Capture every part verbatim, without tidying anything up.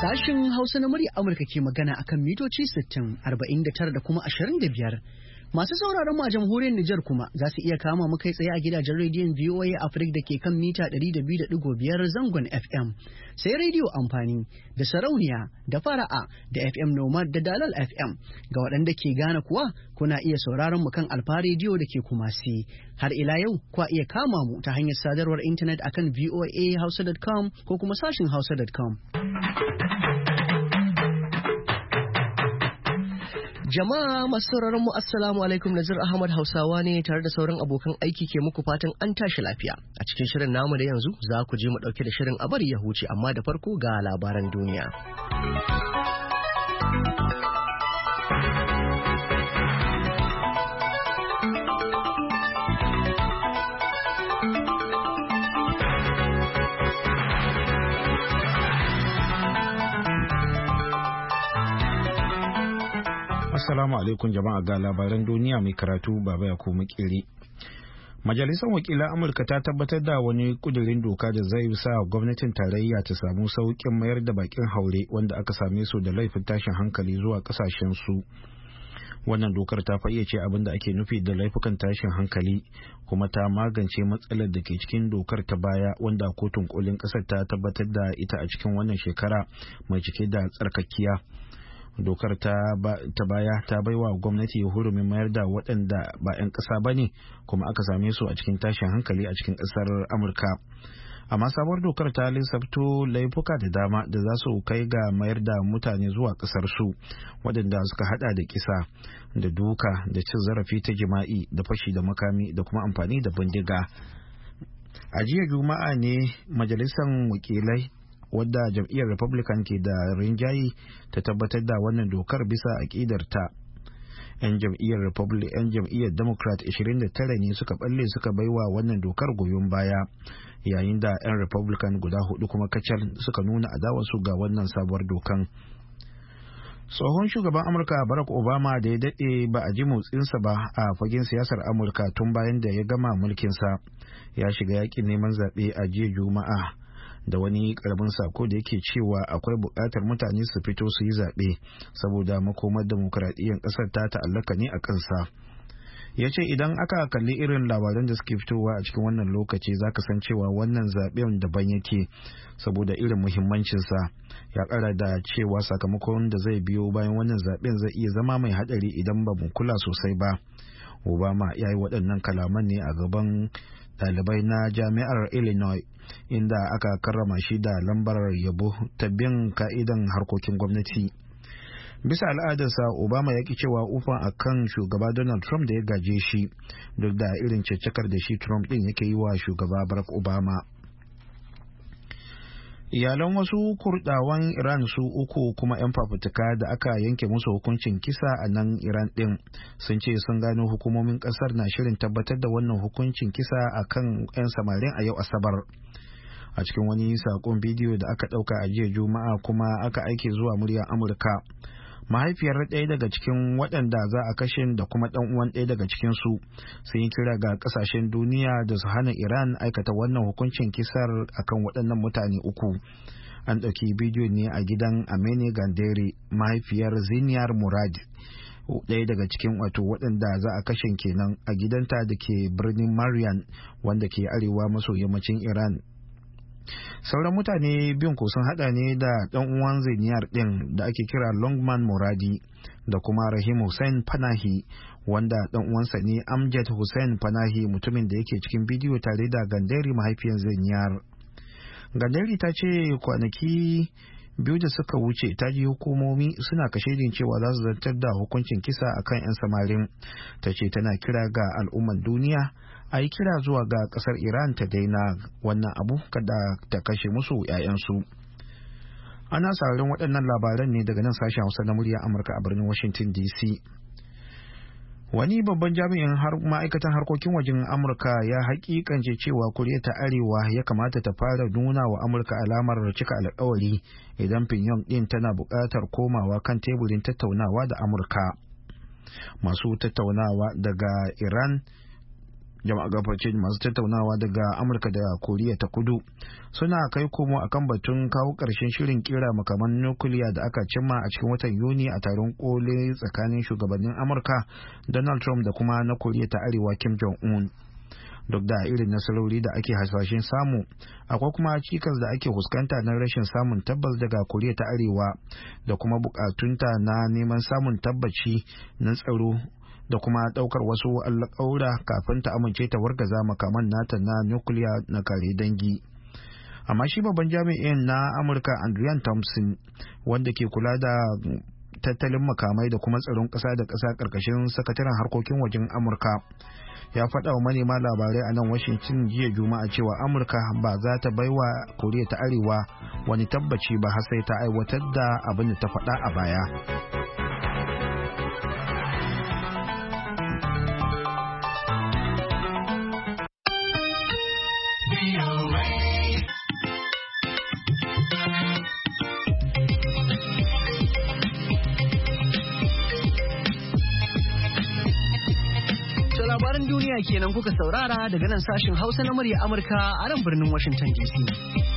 Sashin Hausa na murya Amurka ke magana akan mitoci sittin, arba'in da tara da kuma ashirin da biyar. Masu sauraron mu a jamhuriyar Nijar kuma za su iya kama mu kai tsaye a gidajen rediyon V O A Africa da ke kan mita ɗari da biyu da ɗigo biyar zangon F M. Sai rediyo amfani da sarauniya da fara'a da F M Nomad da Dalal F M. Ga waɗanda ke Ghana kuwa kuna iya sauraron mu kan Alfa rediyo da ke Kumasi. Har ila yau kwa iya kama mu ta hanyar sadarwar intanet akan v o a hausa dot com ko kuma sashin hausa dot com. Jama'a masu sauraron mu assalamu alaikum, Nazir Ahmad Hausawa ne tare da sauran abokan aiki ke muku fatan an tashi lafiya. A cikin shirin namu da yanzu za ku je mu dauke da shirin a bari ya huce, amma da farko ga labaran duniya. Assalamu alaikum jama'a, ga labaran duniya mai karatu baba ya koma kiri. Majalisar wakilan Amurka ta tabbatar da wani kudirin doka da zai sa gwamnatin tarayya ta samu sauƙin mayar da bakin haure wanda aka same su da laifin tashin hankali zuwa kasashen su. Wannan dokar ta fayyace abin da ake nufi da laifukan tashin hankali kuma ta magance matsalar da ke cikin dokar ta baya wanda kotun kolin ƙasar ta tabbatar da ita a cikin wannan shekara mai cike da tsarkakiya. Dokar ta baya ta baiwa gwamnati hurumin mayar da waɗanda ba 'yan ƙasa ba ne kuma aka same su a cikin tashin hankali a cikin ƙasar Amurka. Amma sabuwar dokar ta lissafto laifuka da dama da za su kai ga mayar da mutane zuwa ƙasar su, waɗanda suka hada da kisa da duka da cin zarafi ta jima'i da fashi da makami da kuma amfani da bindiga. A jiya Juma'a ne majalisar wakilai wadda jam'iyyar Republican ke da rinjaye ta tabbatar da wannan dokar bisa aƙidarta. 'Yan jam'iyyar Republican 'yan jam'iyyar Democrat ashirin da tara ne suka balle suka baiwa wannan dokar goyon baya, yayin da 'yan Republican guda hudu kuma kacal suka nuna adawarsu ga wannan sabuwar dokan. Tsohon shugaban Amurka Barack Obama da ya daɗe ba a ji motsinsa ba a fagen siyasar Amurka tun bayan da ya gama mulkinsa, ya shiga yakin neman zaɓe a jiya Juma'a da wani karamin sako da yake cewa akwai buƙatar mutane su fito su yi zaɓe saboda makomar demokuraɗiyyar ƙasar ta ta'allaka ne a kansa. Ya ce idan aka kalli irin labaran da suke fitowa a cikin wannan lokaci za ka san cewa wannan zaɓen daban yake saboda irin muhimmancinsa. Ya ƙara da cewa sakamakon da zai biyo bayan wannan zaɓen zai iya zama mai haɗari idan ba mu kula sosai ba. Obama ya yi waɗannan kalaman ne a gaban ɗalibai na jami'ar Illinois, inda aka karrama shi da lambar yabo ta bin ka'idan harkokin gwamnati. Bisa al'adarsa, Obama ya ki cewa ufa a kan shugaba Donald Trump da ya gaje shi, duk da irin caccakar da shi Trump ɗin yake yi wa shugaba Barack Obama. Iyalan wasu kurdawan Iran su uku kuma 'yan fafutuka da aka yanke musu hukuncin kisa a nan Iran ɗin sun ce sun gano hukumomin ƙasar na shirin tabbatar da wannan hukuncin kisa a kan 'yan samarin a yau Asabar. A cikin wani saƙon bidiyo da aka ɗauka a jiya Juma'a kuma aka aike zuwa muryar Amurka, mahaifiyar ɗaya daga cikin waɗanda za a kashe da kuma ɗan uwan ɗaya daga cikinsu sun yi kira ga ƙasashen duniya da su hana Iran aikata wannan hukuncin kisar akan waɗannan mutane uku. An ɗauki bidiyon ne a gidan Amene Gandere, mahaifiyar Ziniyar Murad, ɗaya daga cikin wato waɗanda za a kashe kenan a gidanta da ke birnin Marian wanda ke arewa maso yammacin Iran. Sauran mutane biyun ko sun hada ne da dan uwan Zainiyar din da ake kira Longman Muradi da kuma Rahim Hussein Panahi, wanda dan uwansa ne Amjad Hussein Panahi, mutumin da yake cikin bidiyo tare da Gandari mahaifiyar Zainiyar. Gandari ta ce kwanaki biyu da suka wuce ta ji hukumomi suna kashedin cewa za su zartar da hukuncin kisa akan 'yan samarin. Ta ce tana kira ga al'umman duniya a yi kira zuwa ga kasar Iran ta daina wannan abu kada ta kashe musu 'ya'yansu. Ana sauraron waɗannan labaran ne daga nan sashen Hausa na muryar Amurka a birnin Washington D C. Wani babban jami'in har ma'aikatan harkokin wajen Amurka ya hakikance cewa Koriya ta Arewa ya kamata ta fara nuna wa Amurka alamar cika alkawari idan Pyongyang din tana buƙatar komawa kan teburin tattaunawa da Amurka. Masu tattaunawa daga Iran jama'a gafarce masu tattaunawa daga Amurka da Koriya ta Kudu suna kai komo akan batun kawo ƙarshen shirin kera makaman nukiliya da aka cimma a cikin watan Yuni a taron kole tsakanin shugabannin Amurka Donald Trump da kuma na Koriya ta Arewa Kim Jong-un. Duk da irin nasarori da ake hasashen samu, akwai kuma cikas da ake fuskanta na rashin samun tabbas daga Koriya ta Arewa da kuma bukatunta na neman samun tabbaci na tsaro da kuma daukar wasu alƙawura kafin ta amince ta wargaza makaman nata na nukiliya na kare dangi. Amma shi babban jami'in na Amurka Adrian Thompson, wanda ke kula da tattalin makamai da kuma tsaron ƙasa da ƙasa ƙarƙashin sakataren harkokin wajen Amurka, ya faɗa wa manema labarai a nan Washington jiya Juma'a cewa Amurka ba za ta baiwa Koriya ta Arewa wani tabbaci ba har sai ta aiwatar da abin da ta faɗa a baya. Labaran duniya kenan kuka saurara daga nan sashin Hausa na murya Amurka a nan birnin Washington D C.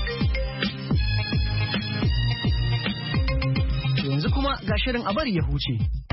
Yanzu kuma ga shirin a bari ya huce.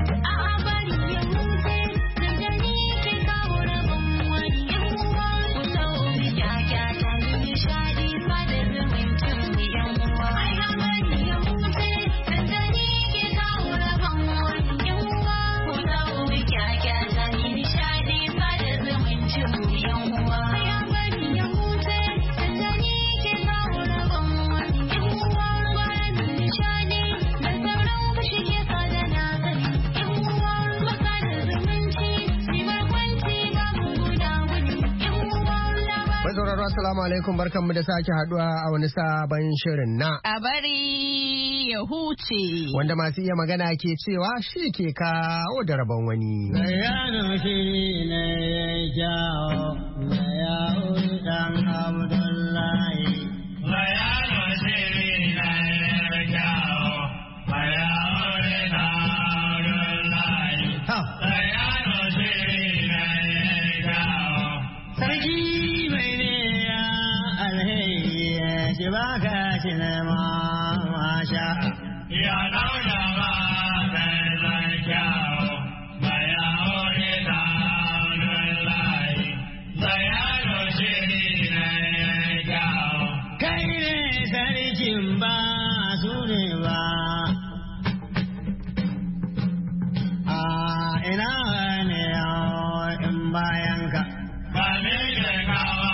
Assalamu alaikum, barkanmu da sake haduwa a wani sabon shirin na a bari ya huce, wanda masu iya magana ke cewa shi ke kawo da rabon wani. Bayano shi ne ya jawo da ya dan Abdullahi. Bayano shi ne ya jawo da ya dan Abdullahi. Bayano shi ne ya jawo. Sarki shi ba ka shi ne ma masha ya dauda ba sai zai kyawo baya hori da lullahi bayano shiri ne kyawo kai ne sarkin ba su ne ba a ina ne in bayan ka ba ne da kawo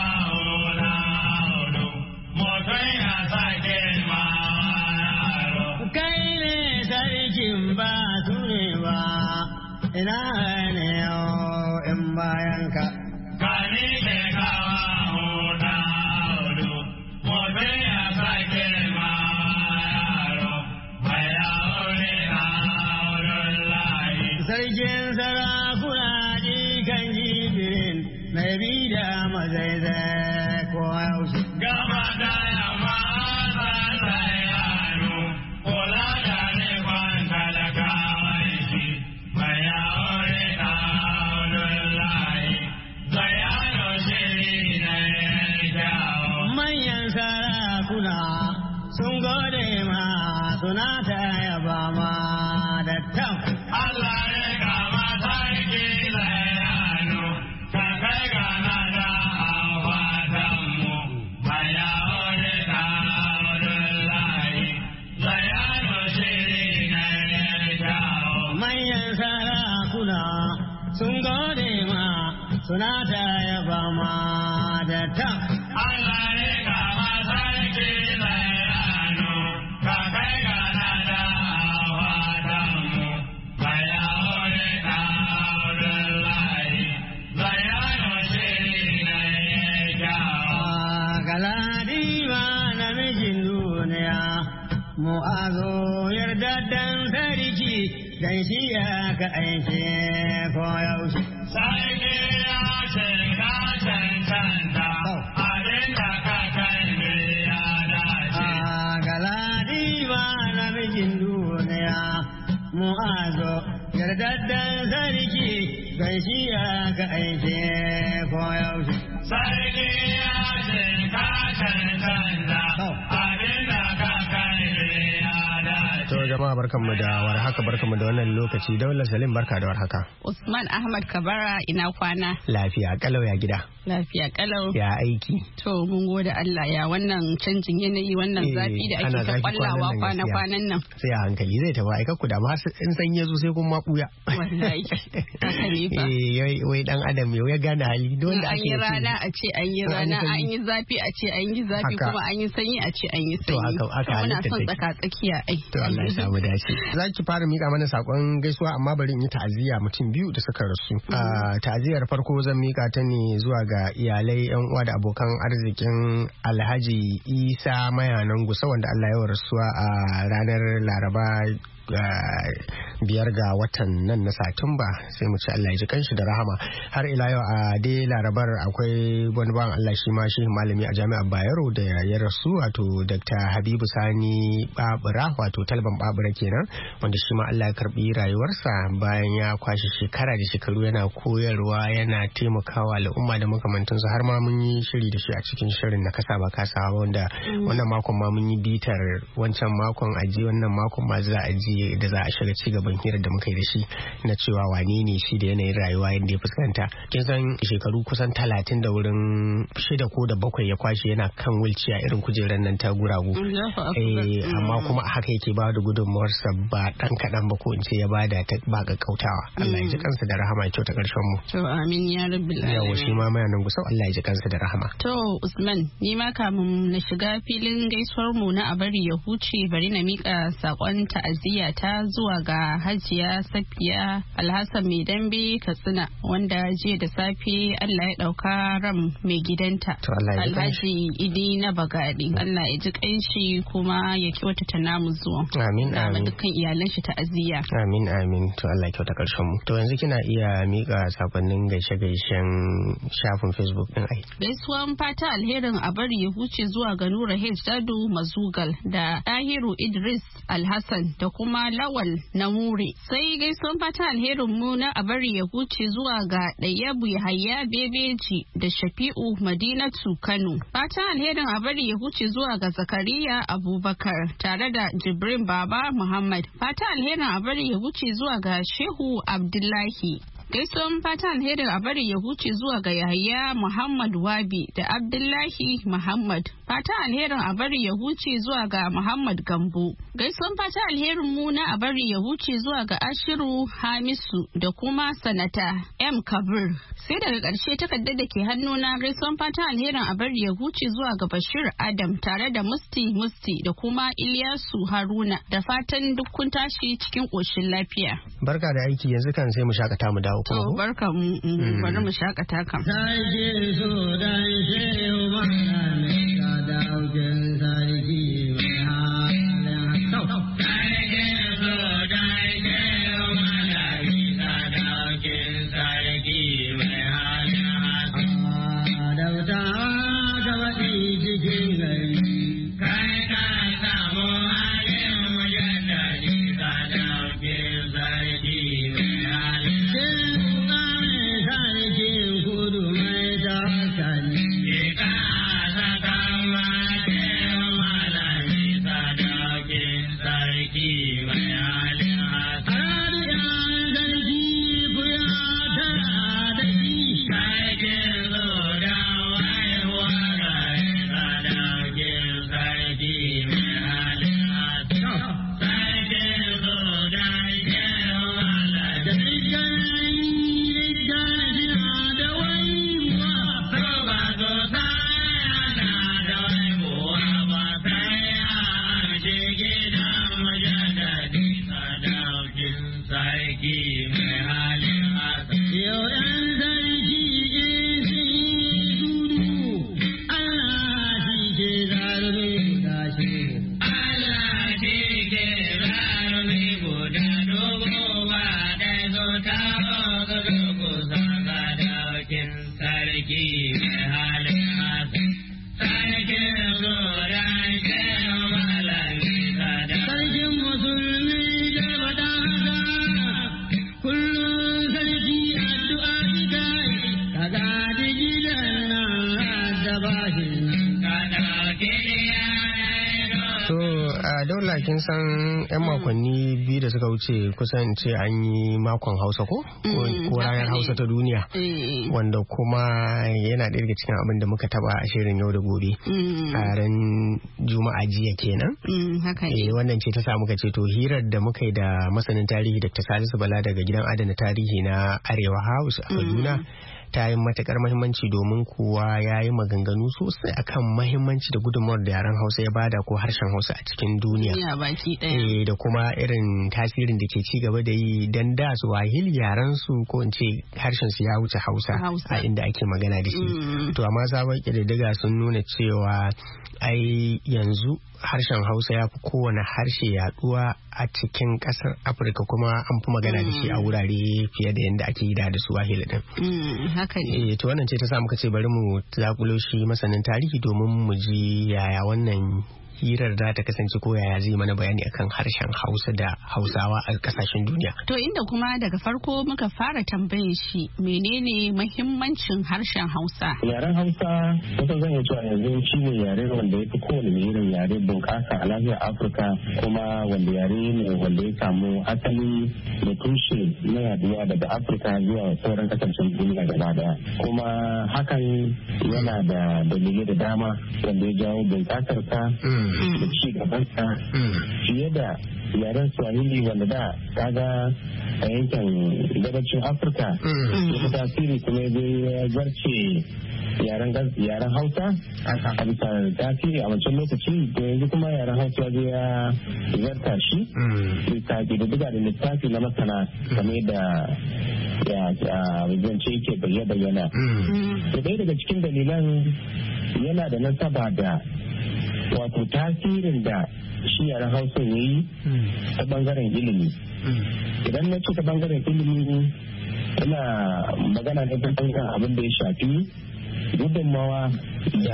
ba su ne ba ina ne in bayan ka gani ne kawa huda hudu mutum ya sake ma yaro mai aure na wurin layi sarkin sarakuna jikan jibirin mai bi da mazaizai ko yaushe gaba da yamma sun gode ma suna ta yaba ma da tam. Allah ya kama sarki layano, ka kai gana da hawatanmu, baya wani ta wurin layi, layano shiri na ya jawo. Manyan sarakuna sun gode ma suna ta yaba ma da tam. Allah ya kama sarki layano. Mu'azo yardaddan sarki dan shi ya ka aike ko yaushe. Sarki ya ce ka cancanta abin da ka kai ne ya dace. A galadi ba namijin duniya mu'azo yardaddan sarki dan shi aka aike koyaushe. Sarki ya ce ka cancanta abin da ka kai ya dace. To jama'a barkanmu da warhaka barkanmu da wannan lokaci. Daula Salim barka da warhaka. Usman Ahmad Kabara ina kwana. Lafiya kalau ya gida. Lafiya kalau. Ya aiki. To mun gode Allah ya wannan canjin yanayi wannan zafi da ake ta kwallawa kwana-kwanan nan. Sai a hankali zai tafi aika ku da ma in san yazo sai kun ma buya. Wallahi. Haka ne fa. Eh wai dan adam ya gane hali don da ake yi rana a ce an yi rana an yi zafi a ce an yi zafi kuma an yi sanyi a ce an yi sanyi. To haka haka muna son tsaka tsakiya ai. To Allah ya samu dace. Zaki fara mika mana sakon gaisuwa amma bari in yi ta'aziyya mutum biyu da suka rasu. Ta'aziyyar farko zan mika ta ne zuwa ga iyalai yan uwa da abokan arzikin Alhaji Isa Mayanan Gusa wanda Allah ya rasuwa a ranar Laraba biyar ga watan nan na Satumba sai mu ci Allah ya ji kanshi da rahama. Har ila yau a dai Larabar akwai wani bawan Allah shi ma shi malami a Jami'ar Bayero da ya rasu wato Doctor Habibu Sani Babura wato Talban Babura kenan wanda shi ma Allah ya karbi rayuwarsa bayan ya kwashi shekara da shekaru yana koyarwa yana taimakawa al'umma da makamantansu har ma mun yi shiri da shi a cikin shirin na kasa ba kasa wanda wannan makon ma mun yi bitar wancan makon aji wannan makon ma za a ji da za a shiga ci gaban hirar da muka yi da shi na cewa wane ne shi da yanayin rayuwa yadda ya fuskanta. Kin san shekaru kusan talatin da wurin shida ko da bakwai ya kwashe yana kan wulciya irin kujerar nan ta guragu. Eh amma kuma haka yake ba da gudunmawarsa ba dan kaɗan ba ko in ce ya bada ta ba gaggautawa. Allah ya ji kansa da rahama ya kyauta karshen mu. To amin ya rabbil alamin. Yawa shi ma mai nan gusau Allah ya ji kansa da rahama. To Usman ni ma kamun na shiga filin gaisuwar mu na abari ya huce bari na mika sakon ta'aziyya ta zuwa ga Hajiya Safiya Alhassan mai dambe Katsina wanda jiya da safe Allah ya dauka ram mai gidanta Alhaji Idi na Bagadi. Allah ya ji kanshi kuma ya kyautata namu zuwa. Amin amin. Dukkan iyalan shi ta'aziyya. Amin amin. To Allah ya kyauta karshen mu. To yanzu kina iya mika sakonnin gaishe gaishen shafin Facebook din ai. Gaisuwan fata alherin a bari ya huce zuwa ga Nura H Dadu Mazugal da Dahiru Idris Alhassan da kuma Lawal Namure. Sai gaisuwan fata alherin mu na a bari ya huce zuwa ga Dayabu Yahaya Bebeji da Shafi'u Madinatu Kano. Fata alherin a bari ya huce zuwa ga Zakariya Abubakar tare da Jibrin Baba Muhammad. Fata alherin a bari ya huce zuwa ga Shehu Abdullahi. Gaisuwan fata alherin a bari ya huce zuwa ga Yahaya Muhammad Wabi da Abdullahi Muhammad. Fata alherin a bari ya huce zuwa ga Muhammad Gambo. Gaisuwan fata alherin mu na a bari ya huce zuwa ga Ashiru Hamisu da kuma Sanata M Kabir. Sai daga ƙarshe takardar da ke hannuna gaisuwan fata alherin a bari ya huce zuwa ga Bashir Adam tare da Musti Musti da kuma Ilyasu Haruna da fatan duk kun tashi cikin ƙoshin lafiya. Barka da aiki yanzu kan sai mu shakata mu dawo. To barka mu bari mu shakata kam. Sarki so dan shehu mana ka daukin sarki mai halin sarki so dan shehu mana ka daukin sarki mai halin dauta ga wadi cikin gari kai ka samu halin mujaddadi ka daukin sarki mai halin kudu mai da sani. Ika saka mate So Daula kin san yan makonni biyu da suka wuce kusan ce an yi makon Hausa ko? Ko ranar Hausa ta duniya. Wanda kuma yana ɗaya daga cikin abin da muka taba a shirin yau da gobe. A ran Juma'a jiya kenan. Eh wannan ce ta sa muka ce to hirar da muka yi da masanin tarihi Doctor Salisu Bala daga gidan adana tarihi na Arewa House a Kaduna. Ta yi matakar mahimmanci domin kuwa ya yi maganganu sosai akan mahimmanci da gudunmawar da yaren Hausa ya bada ko harshen Hausa a cikin duniya. E, da kuma irin tasirin da ke ci gaba da yi dan da su wahili yaren su ko in ce harshen su ya wuce Hausa a inda ake magana da shi. Mm. To amma sabon ƙididdiga sun nuna cewa ai yanzu harshen Hausa ya fi kowane harshe yaduwa a cikin kasar Afirka kuma an fi magana da shi a wurare fiye da yadda ake yi da su wahili din. Haka ne. Eh to wannan ce ta sa muka ce bari mu zakulo shi masanin tarihi domin mu ji yaya wannan hirar za ta kasance ko yaya zai mana bayani akan harshen Hausa da Hausawa a kasashen duniya. To inda kuma daga farko muka fara tambaye shi menene mahimmancin harshen Hausa? Yaren Hausa wata zan yi cewa yanzu shi ne yare wanda ya fi kowane irin yare bunƙasa a lafiyar Afirka kuma wanda yare ne wanda ya samu asali da tushe na yaduwa daga Afirka zuwa sauran kasashen duniya gaba daya. Kuma hakan yana da dalilai da dama wanda ya jawo bunƙasarsa da ci gabansa fiye da yaren Swahili wanda da kaga a yankin gabacin Afirka ya tasiri kuma ya zarce yaren Hausa a bisa tasiri a wancan lokaci da yanzu kuma yaren Hausa ya zarta shi bisa da duka da littafi na masana game da ya zance yake bayyana. Da ɗaya daga cikin dalilan yana da nasaba da wato tasirin da shi yaren Hausa ya yi ta bangaren ilimi. Idan na ce ta bangaren ilimi ina magana ne ta bangaren abin da ya shafi gudunmawa da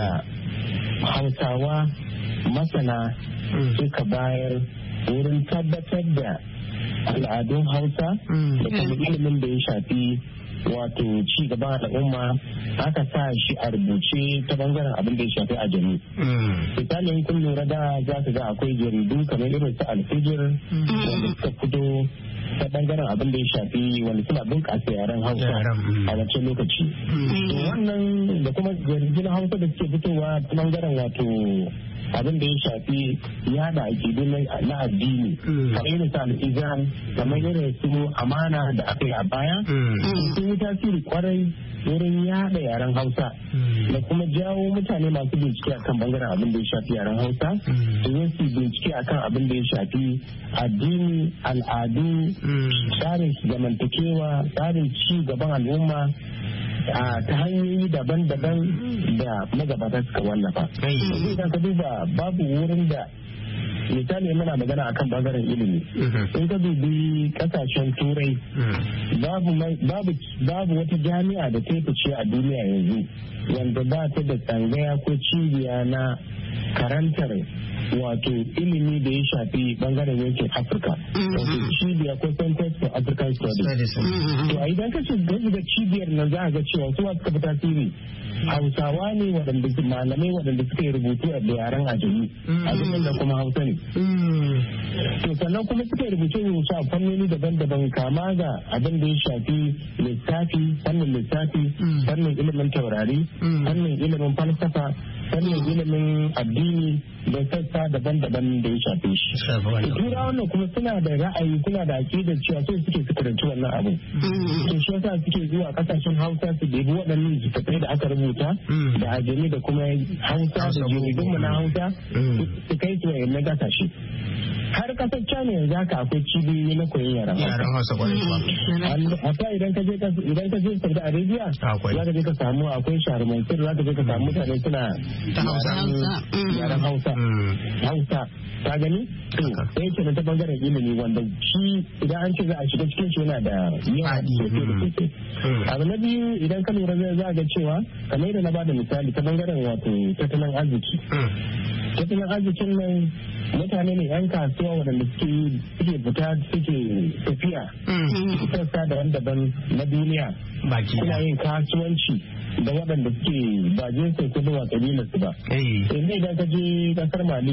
Hausawa masana suka bayar wurin tabbatar da al'adun Hausa da kuma ilimin da ya shafi wato ci gaban al'umma aka sa shi a rubuce ta bangaren abin da ya shafi a jami. Misalin kun lura da za ka ga akwai jaridu kamar irin su alfijir wanda suka fito ta bangaren abin da ya shafi wanda suna bunƙasa yaren Hausa a wancan lokaci. Wannan da kuma jaridun Hausa da suke fitowa ta bangaren wato abin da ya shafi yada akidu na addini kamar irin su al'izan kamar irin su amana da aka yi a baya sun yi tasiri kwarai wurin yada yaren Hausa da kuma jawo mutane masu bincike akan bangaren abin da ya shafi yaren Hausa su yi su bincike akan abin da ya shafi addini, al'adu, tsarin zamantakewa, tsarin ci gaban al'umma ta hanyoyi daban-daban da magabata suka wallafa. Sai idan ka duba babu wurin da misali muna magana akan bangaren ilimi. In ka dubi kasashen turai babu wata jami'a da ta fice a duniya yanzu wanda ba ta da tsangaya ko cibiya na karantar wato ilimi da ya shafi bangaren yankin Afirka. Wato cibiya ko Center for African Studies. To a idan ka ce ga cibiyar nan za a ga cewa su suka fi tasiri Hausawa ne waɗanda malamai waɗanda suka yi rubutu a yaren ajami. Ajamin da kuma Hausa ne. To sannan kuma suka yi rubuce rubuce a fannoni daban-daban kama ga abin da ya shafi lissafi, fannin lissafi, fannin ilimin taurari, fannin ilimin falsafa, fannin ilimin addini da sassa daban-daban da ya shafe shi. Tura wannan kuma suna da ra'ayi suna da aƙidar cewa so suke su karanci wannan abu. To shi yasa suke zuwa kasashen Hausa su debi waɗannan littattafai da aka rubuta da ajami da kuma Hausa da jaridun mu na Hausa su kai su wayannan kasashe. Har kasar China yanzu haka akwai cibiyoyi na koyon yaren Hausa kwarai kuwa. Hatta idan ka je idan ka je Saudi Arabia za ka je ka samu akwai shahararrun za ka je ka samu mutane suna yaren Hausa. Hausa ta gani? Sai ke ta bangaren ilimi wanda shi idan an ce za a shiga cikin shi yana da yawa sosai da sosai. Abu na biyu idan ka lura zai za ga cewa kamar yadda na bada misali ta bangaren wato tattalin arziki. Tattalin arzikin nan mutane ne yan kasuwa waɗanda suke fita suke tafiya sassa daban-daban na duniya suna yin kasuwanci da waɗanda suke ba jinsin su ba kabilar su ba. Yanzu idan ka je kasar Mali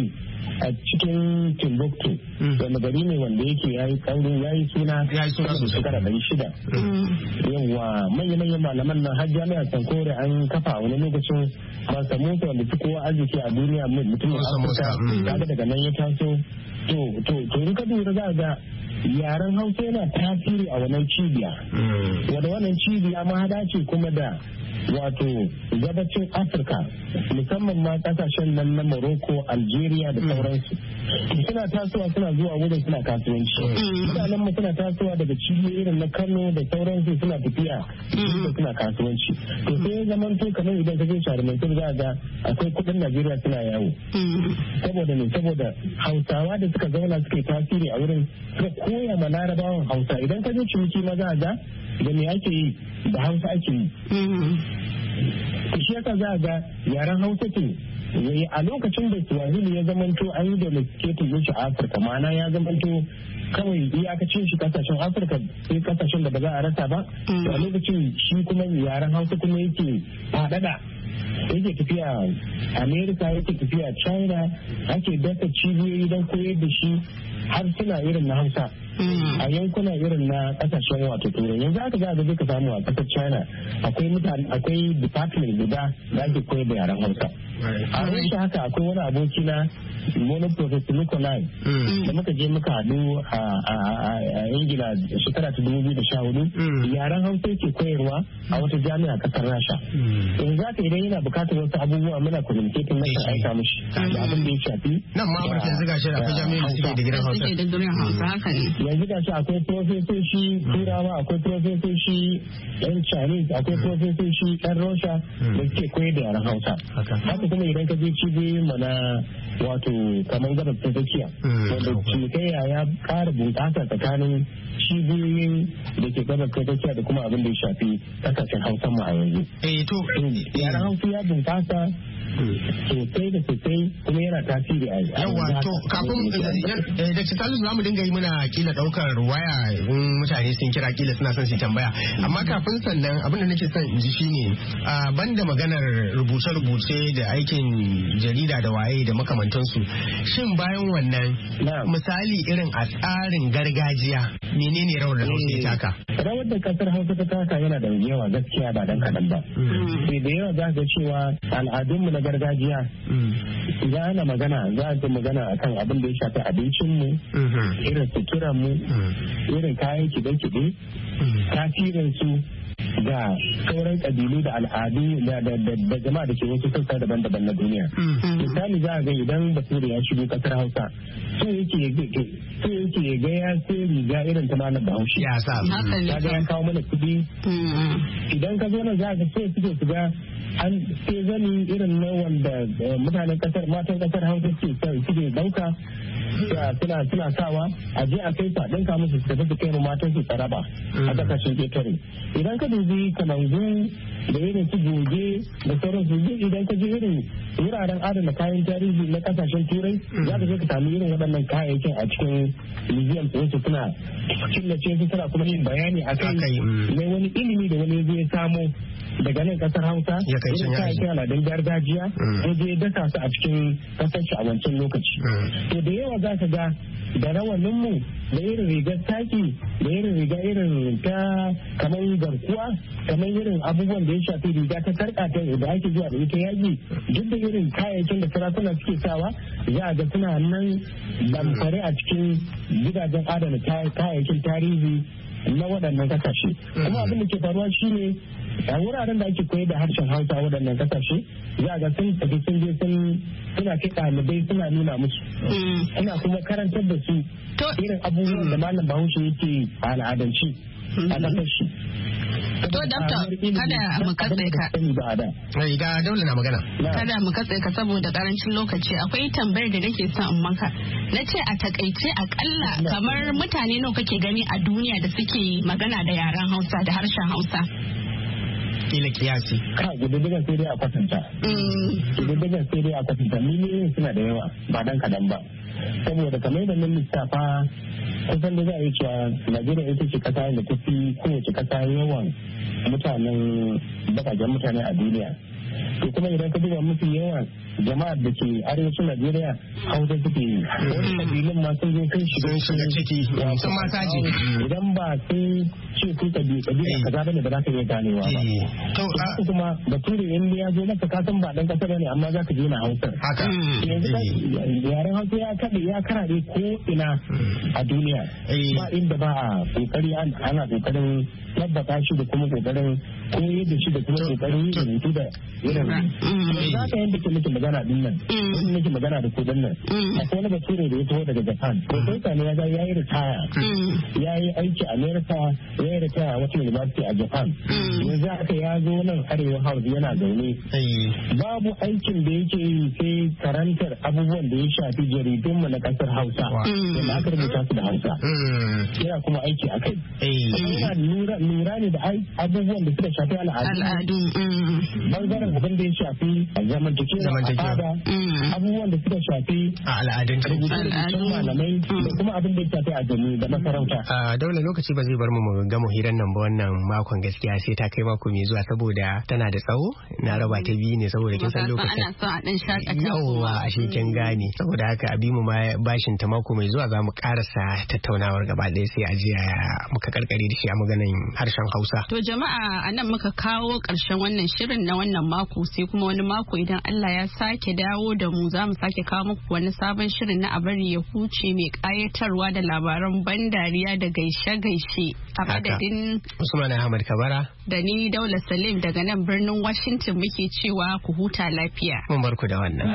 a cikin Timbuktu wanda gari ne wanda yake yayi kauro yayi suna yayi suna sosai shekara ɗari shida yawa manya-manyan malaman nan har jami'ar Sankore an kafa wani lokacin Mansa Musa wanda su kowa arziki a duniya mutumin Afirka kaga daga nan ya taso to to to in ka lura za ga yaren Hausa yana tasiri a wannan cibiya wanda wannan cibiya ma hada ce kuma da wato gabacin Afirka musamman ma kasashen nan na Morocco, Algeria da sauransu suna tasowa suna zuwa wurin suna kasuwanci mutanen mu suna tasowa daga cibiyoyi irin na Kano da sauransu suna tafiya suna kasuwanci to sai zaman to kamar idan ka je Sharmantur za ga akwai kudin Najeriya suna yawo saboda ne saboda Hausawa da suka zauna suka yi tasiri a wurin suka koya ma Larabawan Hausa idan ka je ciniki ma za ga da me ake yi da Hausa ake yi shi yasa za ga yaren Hausa ke a lokacin da Swahili ya zamanto an yi domesticated shi a Afirka ma'ana ya zamanto kawai iyakacin shi kasashen Afirka sai kasashen da ba za a rasa ba a lokacin shi kuma yaren Hausa kuma yake faɗaɗa yake tafiya Amerika yake tafiya China ake dasa cibiyoyi don koyar da shi har suna irin na Hausa a yankuna irin na kasashen wato turai yanzu aka ga da ka samu a kasar China akwai mutane akwai department guda da ake koyar da yaren Hausa a rashin haka akwai wani aboki na wani professor Nikolai da muka je muka haɗu a Ingila shekara ta dubu biyu da sha hudu yaren Hausa yake koyarwa a wata jami'a kasar Rasha yanzu haka idan yana bukatar wasu abubuwa muna communicating na aika mishi da abin da ya shafi nan ma barke yanzu gashi akwai jami'in da suke da gidan Hausa da gidan Hausa haka ne yanzu gashi akwai profesoshi turawa akwai profesoshi yan Chinese akwai profesoshi yan Russia da suke koyar da yaren Hausa haka kuma idan ka je cibiyoyin mana wato kamar gabas ta tsakiya wanda cinikayya ya ƙara bunƙasa tsakanin cibiyoyin da ke gabas ta tsakiya da kuma abin da ya shafi kasashen Hausa mu a yanzu. Eh to yaren Hausa ya bunƙasa sosai da sosai kuma yana tasiri a yawa to kafin da ci salisu za mu dinga yi muna kila daukar waya in mutane sun kira kila suna son su tambaya amma kafin sannan abin da nake son in ji shine banda maganar rubuce-rubuce da aikin jarida da waye da makamantansu shin bayan wannan misali irin a tsarin gargajiya menene rawar da Hausa ya taka rawar da kasar Hausa ta taka yana da yawa gaskiya ba dan kadan ba sai da yawa za ga cewa al'adunmu na gargajiya za ana magana za a magana akan abin da ya shafi abincinmu irin suturanmu irin kayan kide-kide tasirin su ga sauran kabilu da al'adu da jama'a da ke wasu sassa daban-daban na duniya misali za a ga idan bature ya shigo kasar Hausa so yake so yake ga ya sai riga irin ta malam Bahaushe ya sa ya ga ya kawo mana kudi idan ka zo nan za ka sai suke su ga an sai zani irin na wanda mutanen kasar matan kasar Hausa suke dauka suna suna sawa a je a kai sa ɗinka musu su tafi su kai matan su tsaraba a kasashen ƙetare idan ka dubi kalangu da irin su goge da sauran su idan ka je irin wuraren adana kayan tarihi na kasashen turai za ka je ka sami irin waɗannan kayayyakin a cikin museum ɗin su suna killace su suna kuma yin bayani a kai na wani ilimi da wani zai samo daga nan kasar Hausa irin kayayyakin al'adun gargajiya ya je dasa su a cikin kasar shi a wancan lokaci to da yawa za ka ga da rawanin mu da irin rigar taki da irin riga irin ta kamar garkuwa kamar irin abubuwan da ya shafi riga ta sarƙa ta da ake zuwa da ita yaƙi duk da irin kayayyakin da sarakuna suke sawa za a ga suna nan damfare a cikin gidajen adana kayayyakin tarihi na waɗannan kasashe kuma abin da ke faruwa shine a wuraren da ake koyar da harshen Hausa waɗannan kasashe za ga sun tafi sun je sun suna kai ɗalibai suna nuna musu suna kuma karantar da su irin abubuwan da malam Bahaushe yake a al'adance a kasar shi. To dakta kada mu katse ka. Ai ga daula na magana. Kada mu katse ka saboda karancin lokaci akwai tambayar da nake son in maka. Na ce a takaice akalla kamar mutane nawa kake gani a duniya da suke magana da yaren Hausa da harshen Hausa. Kila kiyasi. Ka gudundugan sai dai a kwatanta. Gudundugan sai dai a kwatanta miliyoyin suna da yawa ba dan kadan ba. Saboda kamar da nan lissafa kusan da za a yi cewa Najeriya ita ce kasa da ta fi kowace kasa yawan mutanen bakajen mutane a duniya to kuma idan ka duba mafi yawan jama'ar da ke arewacin Najeriya hausa suke yi wani kabilun ma sun zo kai shiga ciki sun ma saje idan ba sun ce ku kabila kaza bane ba za ka iya ganewa ba to kuma bature in ya zo maka ka san ba dan kasa bane amma za ka je na hausa haka yanzu yaren hausa ya kada ya karare ko ina a duniya ba inda ba a kokari ana kokarin tabbata shi da kuma kokarin koyar da shi da kuma kokarin yin rubutu da irin za ka yanda ke miki magana din nan wani miki magana da kudin nan akwai wani bature da ya taho daga Japan profesa ne ya ga ya yi ritaya ya yi aiki a America ya yi ritaya a wata university a Japan yanzu aka ya zo nan arewa house yana zaune babu aikin da yake yi sai karantar abubuwan da ya shafi jaridun mu na kasar Hausa da aka rubuta su da Hausa yana kuma aiki a kai yana lura ne da abubuwan da suka shafi al'adu bangaren abin da ya shafi zamantakewa al'ada abubuwan da suka shafi al'adun malamai da kuma abin da ya shafi addini da masarauta. Daula lokaci ba zai bar mu mu gama hirar nan ba wannan makon gaskiya sai ta kai mako mai zuwa saboda tana da tsawo na raba ta biyu ne saboda kin san lokacin ana son a dan shakata yawa a shi kin gane saboda haka abi mu ma bashin ta mako mai zuwa za mu karasa tattaunawar gaba ɗaya sai a jiya muka karkare da shi a maganin harshen Hausa. To jama'a a nan muka kawo ƙarshen wannan shirin na wannan mako sai kuma wani mako idan Allah ya sake dawo da mu za mu sake kawo muku wani sabon shirin na abari ya huce mai ƙayatarwa da labaran ban dariya da gaishe-gaishe. A madadin Usman Ahmad Kabara da ni Daula Salim daga nan birnin Washington muke cewa ku huta lafiya. Mun bar ku da wannan.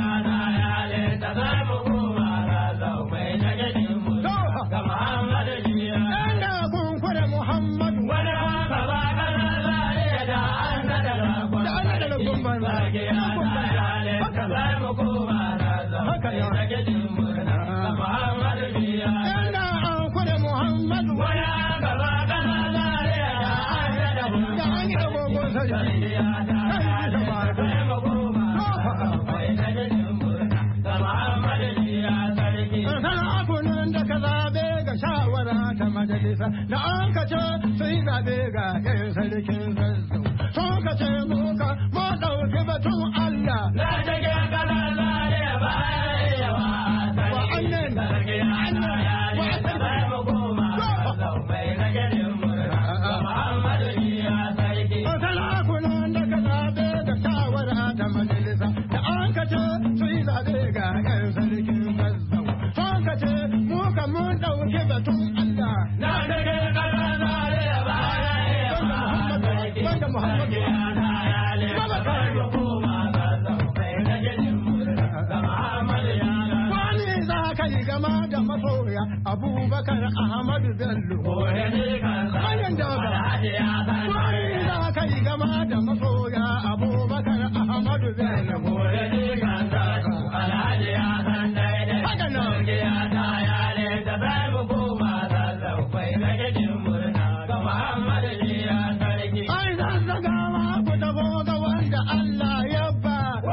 Da an ka ce sai zaɓe ga ƴan sarkin zazzau. Sun ka ce muka mu ɗauki batun Allah. Na take kala zare ba yawa. Wa annan annan wa asali mu koma zazzau mai rage din murna. Muhammadu ya sarki. Salakunan da ka zaɓe da shawara ta majalisa. Da an ka ce sai zaɓe ga ƴan sarkin zazzau. Sun ka ce muka mu ɗauki batun Allah. Na take Abubakar Ahmadu Bello. Bayan da wani za ka yi gama da masoya Abubakar Ahmadu Bello. Haka ai zan zagawa ku tabo ga wanda Allah ya ba.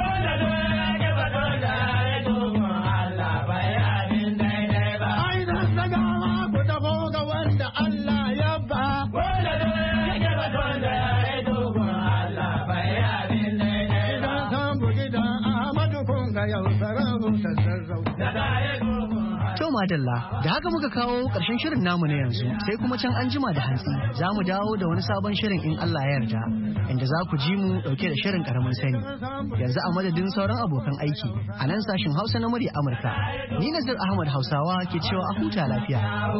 To madalla, da haka muka kawo ƙarshen shirin namu na yanzu sai kuma can an jima da hantsi za mu dawo da wani sabon shirin in Allah ya yarda inda za ku ji mu ɗauke da shirin ƙaramin sani. Yanzu a madadin sauran abokan aiki a nan sashin Hausa na murya Amurka, ni Nazir Ahmad Hausawa ke cewa a huta lafiya.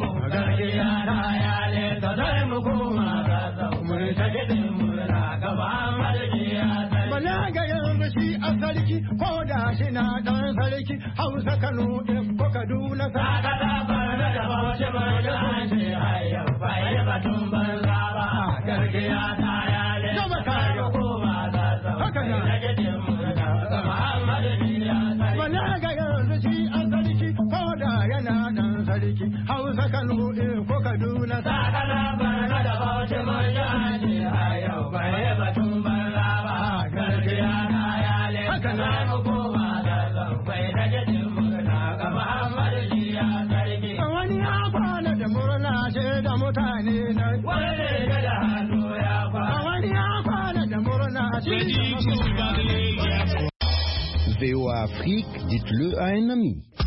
Shi a sarki ko da shi na dan sarki Hausa Kano in ko Kaduna sa ka da bana da bace ba da hanji hayya bai batun banza ba gargiya ta yale da ka yo ko ma da haka ne nake jin murna Muhammad ya sai bana ga yanzu shi a sarki ko da yana dan sarki Hausa Kano in ko Kaduna sa ka da bana da bace ba da hanji hayya bai batun banza ba gargiya wani ya kwana da murna ce da mutane na wani ya kwana da murna ce da V O A Afrique, dites-le à un ami.